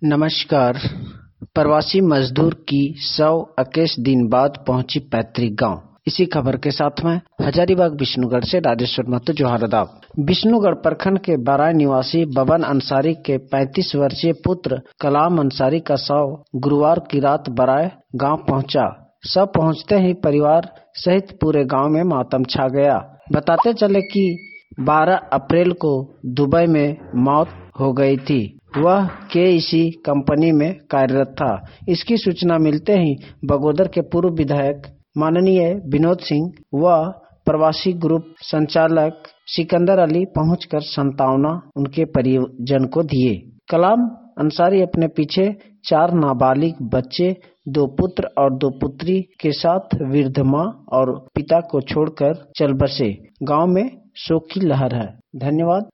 नमस्कार। प्रवासी मजदूर की 121 दिन बाद पहुंची पैतृक गांव। इसी खबर के साथ में हजारीबाग विष्णुगढ़ से राजेश्वर महतो जोहारदाब। विष्णुगढ़ प्रखंड के बराय निवासी बबन अंसारी के 35 वर्षीय पुत्र कलाम अंसारी का शव गुरुवार की रात बराय गांव पहुंचा। शव पहुंचते ही परिवार सहित पूरे गांव में मातम छा गया। बताते चले कि 12 अप्रैल को दुबई में मौत हो गई थी। वह KEC कंपनी में कार्यरत था। इसकी सूचना मिलते ही बगोदर के पूर्व विधायक माननीय विनोद सिंह व प्रवासी ग्रुप संचालक सिकंदर अली पहुंचकर सांत्वना उनके परिजन को दिए। कलाम अंसारी अपने पीछे 4 नाबालिग बच्चे, 2 पुत्र और 2 पुत्री के साथ वृद्ध मां और पिता को छोड़कर चल बसे। गांव में शोक की लहर है। धन्यवाद।